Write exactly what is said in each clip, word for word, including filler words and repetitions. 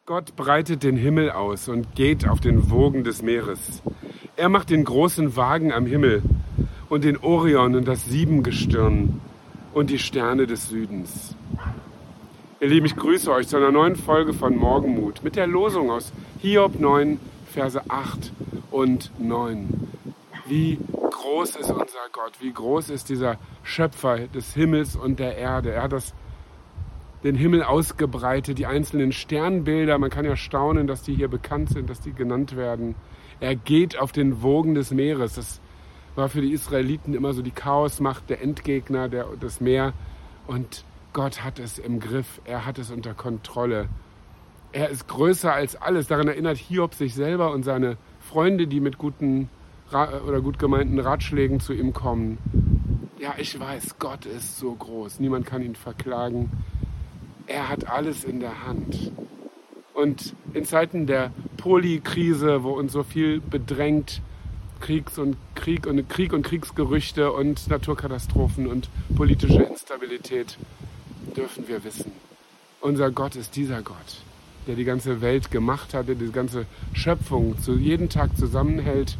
Gott breitet den Himmel aus und geht auf den Wogen des Meeres. Er macht den großen Wagen am Himmel und den Orion und das Siebengestirn und die Sterne des Südens. Ihr Lieben, ich grüße euch zu einer neuen Folge von Morgenmut mit der Losung aus Hiob neun, Verse acht und neun. Wie groß ist unser Gott, wie groß ist dieser Schöpfer des Himmels und der Erde. Er hat das, den Himmel ausgebreitet, die einzelnen Sternbilder. Man kann ja staunen, dass die hier bekannt sind, dass die genannt werden. Er geht auf den Wogen des Meeres. Das war für die Israeliten immer so die Chaosmacht, der Endgegner, der, das Meer. Und Gott hat es im Griff, er hat es unter Kontrolle. Er ist größer als alles. Daran erinnert Hiob sich selber und seine Freunde, die mit guten oder gut gemeinten Ratschlägen zu ihm kommen. Ja, ich weiß, Gott ist so groß. Niemand kann ihn verklagen. Er hat alles in der Hand. Und in Zeiten der Polikrise, wo uns so viel bedrängt, Kriegs und Krieg und Krieg und Kriegsgerüchte und Naturkatastrophen und politische Instabilität, dürfen wir wissen, unser Gott ist dieser Gott, der die ganze Welt gemacht hat, der die ganze Schöpfung zu jeden Tag zusammenhält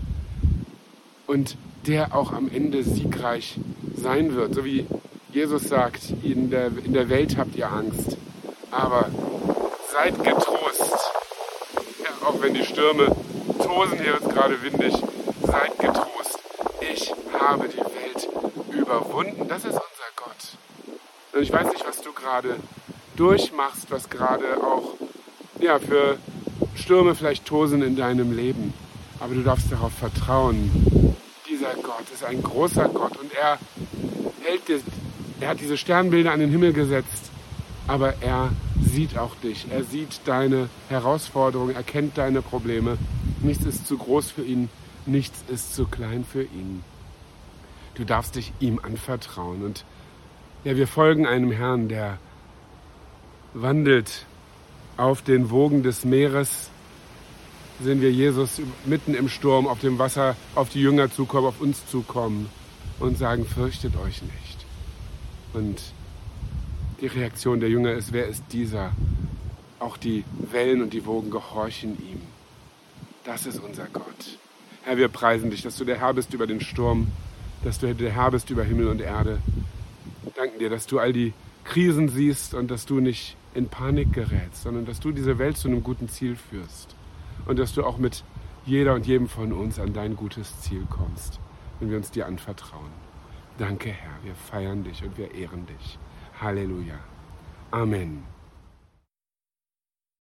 und der auch am Ende siegreich sein wird. So wie Jesus sagt, in der, in der Welt habt ihr Angst, aber seid getrost. Ja, auch wenn die Stürme tosen, hier wird es gerade windig, seid getrost. Ich habe die Welt überwunden. Das ist unser Gott. Und ich weiß nicht, was du gerade durchmachst, was gerade auch ja, für Stürme vielleicht tosen in deinem Leben. Aber du darfst darauf vertrauen. Dieser Gott ist ein großer Gott und er hält dir, er hat diese Sternbilder an den Himmel gesetzt, aber er sieht auch dich. Er sieht deine Herausforderungen, er kennt deine Probleme. Nichts ist zu groß für ihn, nichts ist zu klein für ihn. Du darfst dich ihm anvertrauen und ja, wir folgen einem Herrn, der wandelt auf den Wogen des Meeres. Sehen wir Jesus mitten im Sturm auf dem Wasser auf die Jünger zukommen, auf uns zukommen und sagen, fürchtet euch nicht. Und die Reaktion der Jünger ist, wer ist dieser? Auch die Wellen und die Wogen gehorchen ihm. Das ist unser Gott. Herr, wir preisen dich, dass du der Herr bist über den Sturm, dass du der Herr bist über Himmel und Erde. Danken dir, dass du all die Krisen siehst und dass du nicht in Panik gerätst, sondern dass du diese Welt zu einem guten Ziel führst. Und dass du auch mit jeder und jedem von uns an dein gutes Ziel kommst, wenn wir uns dir anvertrauen. Danke, Herr, wir feiern dich und wir ehren dich. Halleluja. Amen.